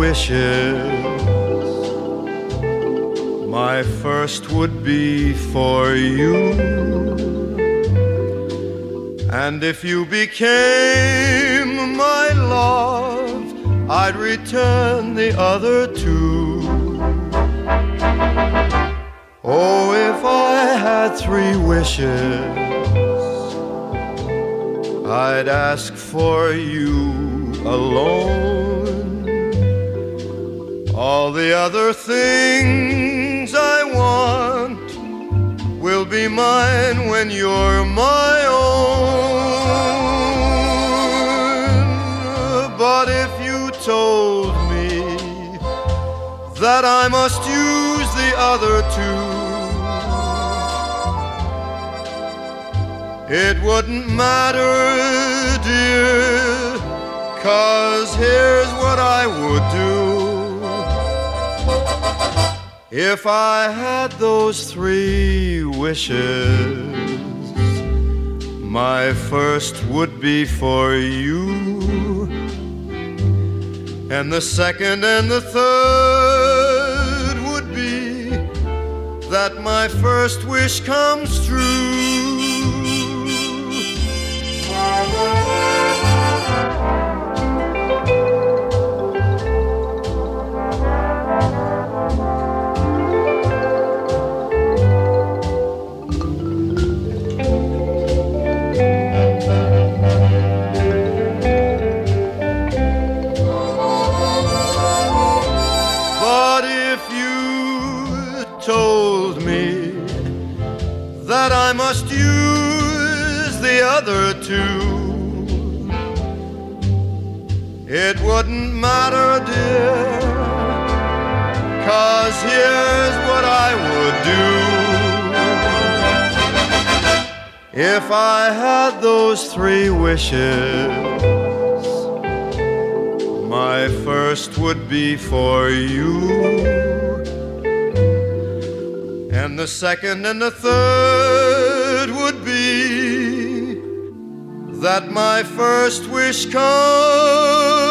wishes, my first would be for you. And if you became my love, I'd return the other two. Oh, if I had 3 wishes, I'd ask for you alone. All the other things I want will be mine when you're my own. But if you told me that I must use the other 2, it wouldn't matter, dear, 'cause here's what I would do. If I had those 3 wishes, my first would be for you, and the second and the third would be that my first wish comes true. Told me that I must use the other 2, it wouldn't matter, dear, 'cause here's what I would do. If I had those 3 wishes, my first would be for you, and the second and the third would be that my first wish comes